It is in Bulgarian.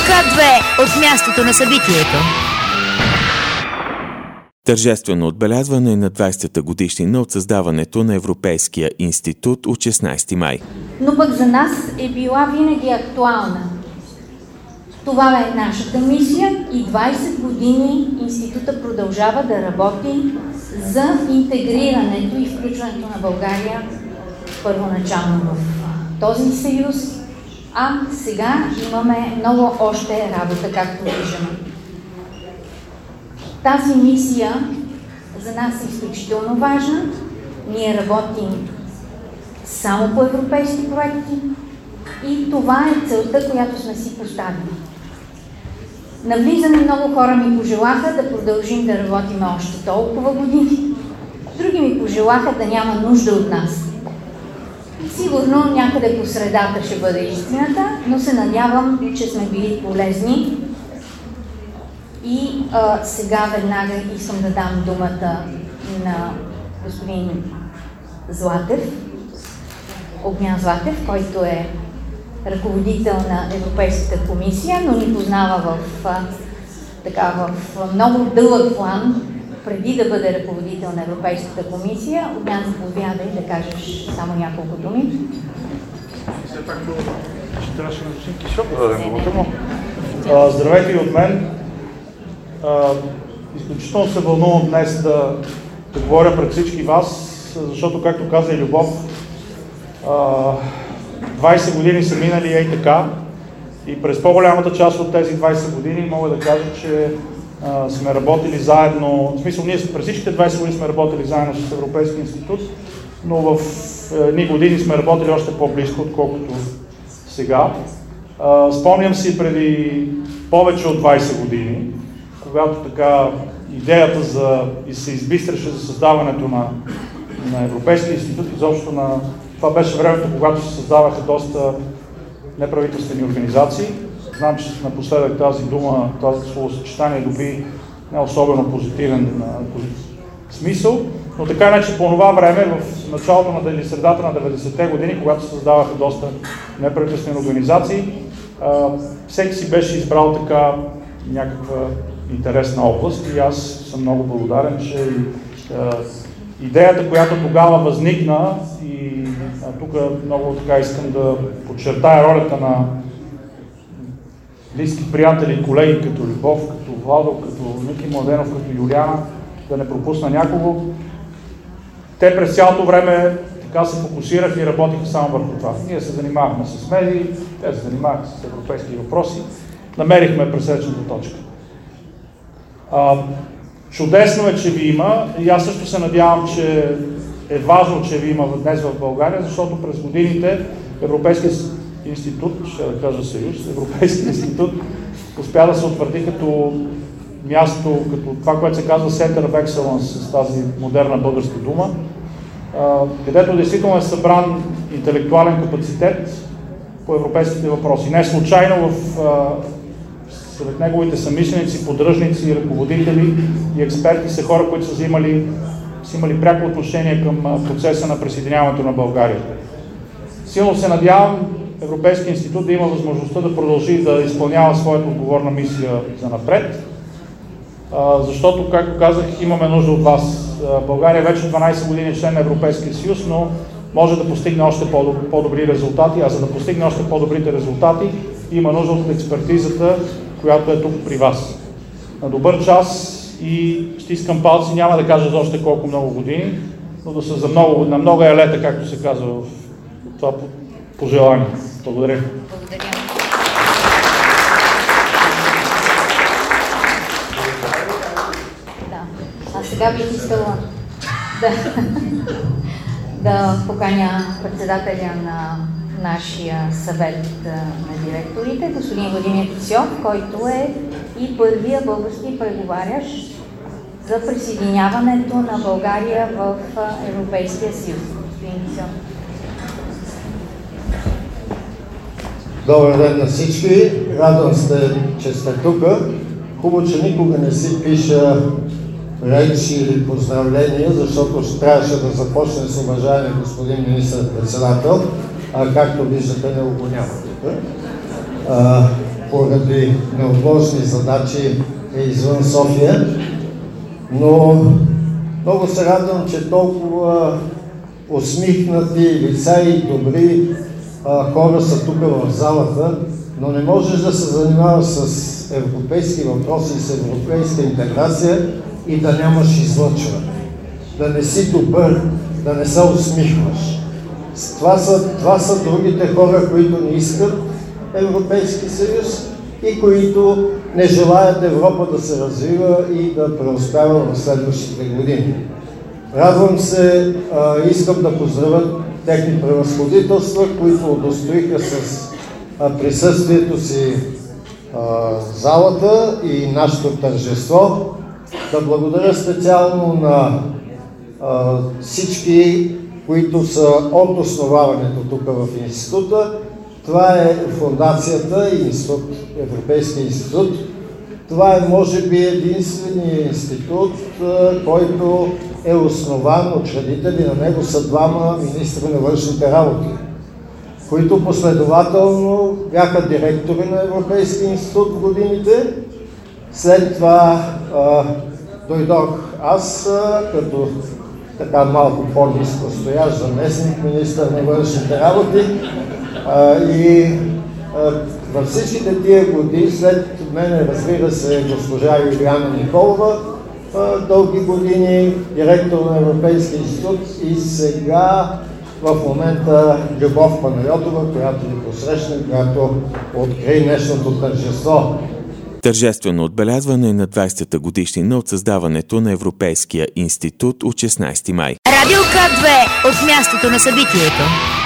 К2 от мястото на събитието. Тържествено отбелязване на 20-та годишнина от създаването на Европейския институт от 16 май. Но пък за нас е била винаги актуална. Това е нашата мисия и 20 години института продължава да работи за интегрирането и включването на България първоначално в този съюз, а сега имаме много още работа, както виждаме. Тази мисия за нас е изключително важна. Ние работим само по европейски проекти и това е целта, която сме си поставили. На влизане много хора ми пожелаха да продължим да работим още толкова години. Други ми пожелаха да няма нужда от нас. Сигурно някъде по средата ще бъде истината, но се надявам, че сме били полезни. И сега веднага искам да дам думата на господин Златев, Огнян Златев, който е ръководител на Европейската комисия, но ни познава в много дълъг план, преди да бъде ръководител на Европейската комисия. Огнян, заповядай да кажеш само няколко думи. Все пак ще трябваше на господин Кишов да дадем думата му. Здравейте и от мен. Изключително се вълнувам днес да говоря пред всички вас, защото, както каза и Любов, 20 години са минали ей така и през по-голямата част от тези 20 години мога да кажа, че сме работили заедно, в смисъл ние през всичките 20 години сме работили заедно с Европейския институт, но в едни години сме работили още по-близко, отколкото сега. Спомням си преди повече от 20 години, когато така идеята и се избистреше за създаването на Европейския институт, изобщо това беше времето, когато се създаваха доста неправителствени организации. Знам, че напоследък тази дума, тази словосъчетание доби не особено позитивен смисъл, но така иначе по това време, в началото или средата на 90-те години, когато се създаваха доста неправителствени организации, всеки си беше избрал така някаква интересна област и аз съм много благодарен, че идеята, която тогава възникна и тук много така искам да подчертая ролята на близки приятели и колеги като Любов, като Владо, като Ники Младенов, като Юлиана, да не пропусна някого. Те през цялото време така се фокусираха и работиха само върху това. Ние се занимавахме с медии, те се занимаваха с европейски въпроси. Намерихме пресечната точка. Чудесно е, че ви има и аз също се надявам, че е важно, че ви има днес в България, защото през годините Европейския институт, ще да кажа съюз, Европейския институт успя да се утвърди като място, като това, което се казва Center of Excellence с тази модерна българска дума, където действително е събран интелектуален капацитет по европейските въпроси. Не случайно сред неговите съмишленици, поддръжници, ръководители и експерти са хора, които са имали пряко отношение към процеса на присъединяването на България. Силно се надявам Европейския институт да има възможността да продължи да изпълнява своята отговорна мисия за напред, защото, както казах, имаме нужда от вас. България вече 12 години е член на Европейския съюз, но може да постигне още по-добри резултати, а за да постигне още по-добрите резултати има нужда от експертизата, която е тук при вас. На добър час и стискам палци, няма да кажа за още колко много години, но да са на много елета, както се казва в това пожелание. Благодаря. Благодаря. Да. А сега бих искала да поканя председателя на нашия съвет на директорите, господин Владимир Кисьов, който е и първия български преговарящ за присъединяването на България в Европейския съюз. Господин Кисьов. Добър ден на всички. Радвам се, че сте тук. Хубаво, че никога не си пиша речи или поздравления, защото ще трябваше да започне с уважаемия господин министър-председател, а както виждате, не го няма тук. поради неотложни задачи е извън София, но много се радвам, че толкова усмихнати лица и добри хора са тук в залата, но не можеш да се занимаваш с европейски въпроси и с европейска интеграция и да нямаш излъчване. Да не си добър, да не се усмихваш. Това са другите хора, които не искат Европейски съюз и които не желаят Европа да се развива и да преуспява в следващите години. Радвам се, искам да поздравя техни превъзходителства, които удостоиха с присъствието си залата и нашето тържество. Да благодаря специално на всички, които са от основаването тук в института. Това е фондацията и Европейския институт. Това е, може би, единственият институт, който е основан, учредители на него са двама министри на външните работи, които последователно бяха директори на Европейския институт в годините. След това дойдох аз, като така малко по-ниско стоящ заместник министър на външните работи и във всичките тия години, след мен, разбира се, госпожа Юлиана Николова, дълги години директор на Европейския институт и сега в момента Любов Панайотова, която ни посрещна, която откри днешното тържество. Тържествено отбелязване на 20-та годишнина от създаването на Европейския институт от 16 май. Радио К2 от мястото на събитието.